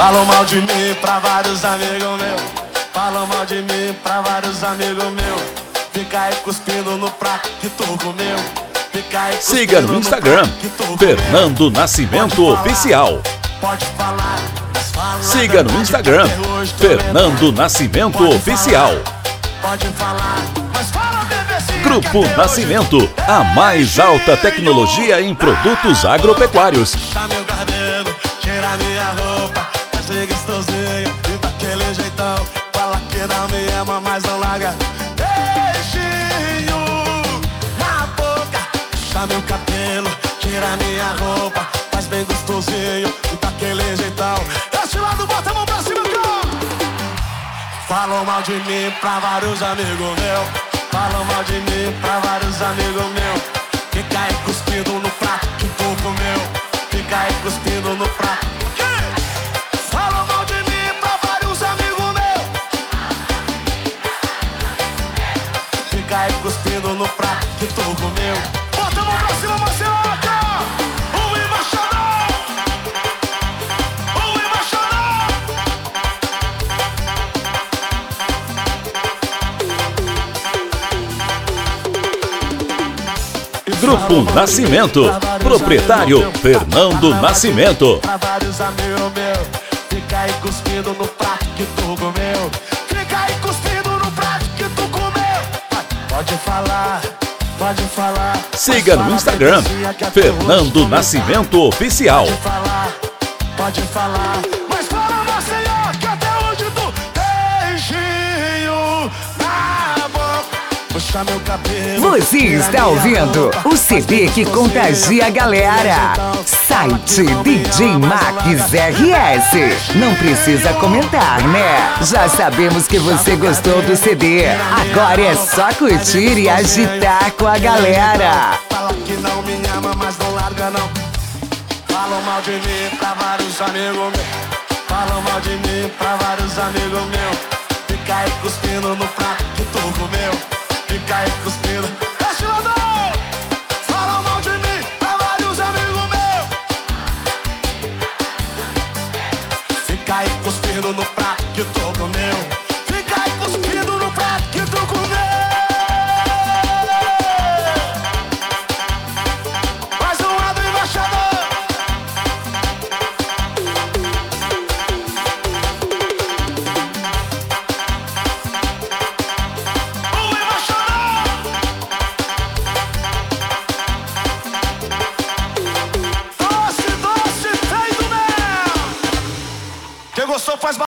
Falam mal de mim pra vários amigos meus. Falam mal de mim pra vários amigos meus. Fica aí cuspindo no prato que tu comeu. Siga no Instagram, Fernando Nascimento Oficial. Pode falar, mas fala. Siga no Instagram, Fernando Nascimento Oficial. Pode falar, mas fala, bebezinho. Grupo Nascimento, a mais alta tecnologia em produtos agropecuários. Puxa meu cabelo, tira minha roupa, faz gostosinho e daquele jeitão. Fala que não me ama, mas não larga. Beijinho na boca, puxa meu cabelo, tira minha roupa, faz bem gostosinho e daquele jeitão. Desse lado, bota a mão pra cima, cara. Falam mal de mim pra vários amigos meus. Falam mal de mim pra vários amigos meus. Fica aí cuspindo no prato que tu comeu. Fica aí cuspindo no prato. Falam mal de mim pra vários amigos meus. Fica aí cuspindo no prato que tu comeu. Bota a mão pra cima, Marceloca! O embaixador! O embaixador! Grupo Nascimento, proprietário Fernando Nascimento. Pra vários amigos meus. Fica aí cuspindo no prato que tu comeu. Fica aí cuspindo no prato que tu comeu. Pode falar, pode falar. Siga no Instagram, Fernando Nascimento Oficial. Pode falar, pode falar. Mas fala, Maceió, que até hoje tu beijinho na boca. Puxa meu cabelo. Você está ouvindo o CD que contagia a galera. Site DJ Max RS. Não precisa comentar, né? Já sabemos que você gostou do CD. Agora é só curtir e agitar com a galera. Fala que não me ama, mas não larga não. Falam mal de mim pra vários amigos meus. Falam mal de mim pra vários amigos meus. Fica aí cuspindo no prato que tu comeu. Fica aí cuspindo. Estilador! Falam mal de mim pra vários amigos meus. Fica aí cuspindo no prato que tu comeu. Fica aí cuspindo no prato que tu comeu. Mais um lado, embaixador. O embaixador. Doce, doce, feio do mel. Quem gostou faz